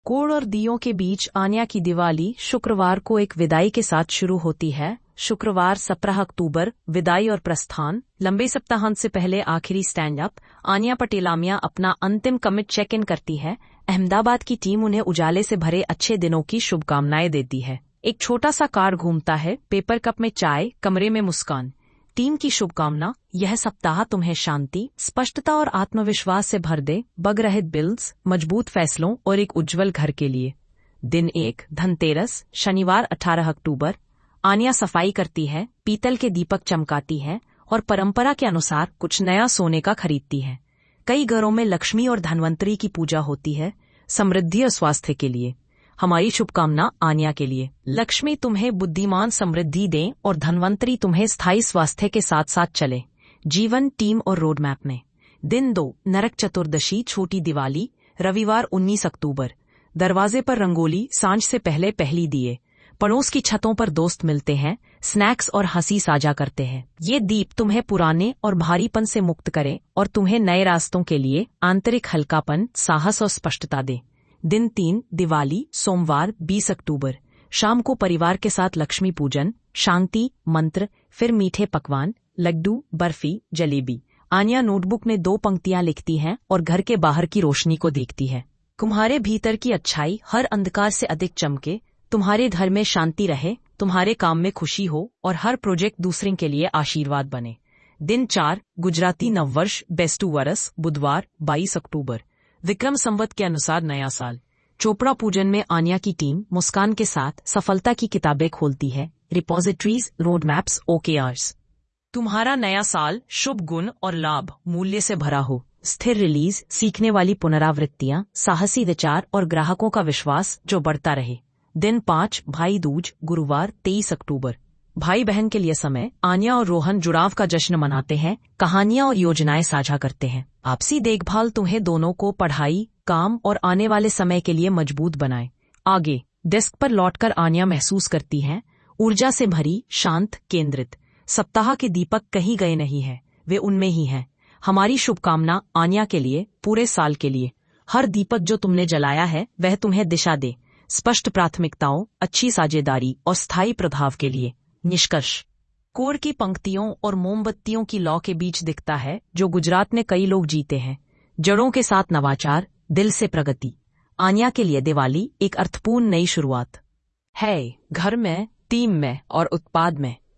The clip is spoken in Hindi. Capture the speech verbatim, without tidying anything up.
गुड़ और दियों के बीच आन्या की दिवाली शुक्रवार को एक विदाई के साथ शुरू होती है। शुक्रवार सत्रह अक्टूबर, विदाई और प्रस्थान। लंबे सप्ताहांत से पहले आखिरी स्टैंड अप। आन्या पटेलामिया अपना अंतिम कमिट चेक इन करती है। अहमदाबाद की टीम उन्हें उजाले से भरे अच्छे दिनों की शुभकामनाएं देती है। एक छोटा सा कार घूमता है, पेपर कप में चाय, कमरे में मुस्कान। टीम की शुभकामना, यह सप्ताह तुम्हें शांति, स्पष्टता और आत्मविश्वास से भर दे। बग रहित बिल्स, मजबूत फैसलों और एक उज्जवल घर के लिए। दिन एक, धनतेरस, शनिवार अठारह अक्टूबर। आन्या सफाई करती है, पीतल के दीपक चमकाती है और परंपरा के अनुसार कुछ नया सोने का खरीदती है। कई घरों में लक्ष्मी और धनवंतरी की पूजा होती है, समृद्धि और स्वास्थ्य के लिए। हमारी शुभकामना आन्या के लिए, लक्ष्मी तुम्हें बुद्धिमान समृद्धि दें और धनवंतरी तुम्हें स्थायी स्वास्थ्य के साथ साथ चले। जीवन, टीम और रोड मैप में। दिन दो, नरक चतुर्दशी, छोटी दिवाली, रविवार उन्नीस अक्टूबर। दरवाजे पर रंगोली, सांझ से पहले पहली दिए। पड़ोस की छतों पर दोस्त मिलते हैं, स्नैक्स और हंसी साझा करते हैं। ये दीप तुम्हें पुराने और भारीपन से मुक्त करें और तुम्हें नए रास्तों के लिए आंतरिक हल्कापन, साहस और स्पष्टता दे। दिन तीन, दिवाली, सोमवार बीस अक्टूबर। शाम को परिवार के साथ लक्ष्मी पूजन, शांति मंत्र, फिर मीठे पकवान, लड्डू, बर्फी, जलेबी। आन्या नोटबुक में दो पंक्तियां लिखती हैं और घर के बाहर की रोशनी को देखती है। तुम्हारे भीतर की अच्छाई हर अंधकार से अधिक चमके, तुम्हारे घर में शांति रहे, तुम्हारे काम में खुशी हो और हर प्रोजेक्ट दूसरे के लिए आशीर्वाद बने। दिन चार, गुजराती नववर्ष, बेस्तु वरस, बुधवार बाईस अक्टूबर। विक्रम संवत के अनुसार नया साल। चोपड़ा पूजन में आन्या की टीम मुस्कान के साथ सफलता की किताबें खोलती है। Repositories, road maps, OKRs. तुम्हारा नया साल शुभ गुण और लाभ मूल्य से भरा हो। स्थिर रिलीज, सीखने वाली पुनरावृत्तियां, साहसी विचार और ग्राहकों का विश्वास जो बढ़ता रहे। दिन पाँच, भाई दूज, गुरुवार तेईस अक्टूबर। भाई बहन के लिए समय। आन्या और रोहन जुड़ाव का जश्न मनाते हैं, कहानियां और योजनाएं साझा करते हैं। आपसी देखभाल तुम्हें दोनों को पढ़ाई, काम और आने वाले समय के लिए मजबूत बनाए। आगे, डेस्क पर लौटकर आन्या महसूस करती है, ऊर्जा से भरी, शांत, केंद्रित। सप्ताह के दीपक कहीं गए नहीं हैं, वे उनमें ही हैं। हमारी शुभकामना आन्या के लिए, पूरे साल के लिए। हर दीपक जो तुमने जलाया है वह तुम्हें दिशा दे, स्पष्ट प्राथमिकताओं, अच्छी साझेदारी और स्थायी प्रभाव के लिए। निष्कर्ष, कोर की पंक्तियों और मोमबत्तियों की लौ के बीच दिखता है जो गुजरात में कई लोग जीते हैं। जड़ों के साथ नवाचार, दिल से प्रगति। आन्या के लिए दिवाली एक अर्थपूर्ण नई शुरुआत है, घर में, टीम में और उत्पाद में।